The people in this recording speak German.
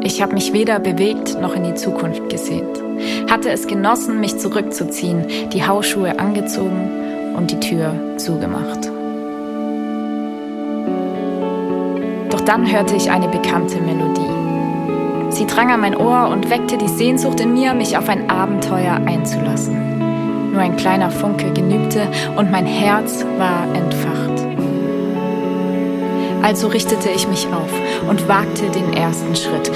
Ich habe mich weder bewegt noch in die Zukunft gesehnt. Hatte es genossen, mich zurückzuziehen, die Hausschuhe angezogen und die Tür zugemacht. Doch dann hörte ich eine bekannte Melodie. Sie drang an mein Ohr und weckte die Sehnsucht in mir, mich auf ein Abenteuer einzulassen. Nur ein kleiner Funke genügte und mein Herz war entfacht. Also richtete ich mich auf und wagte den ersten Schritt.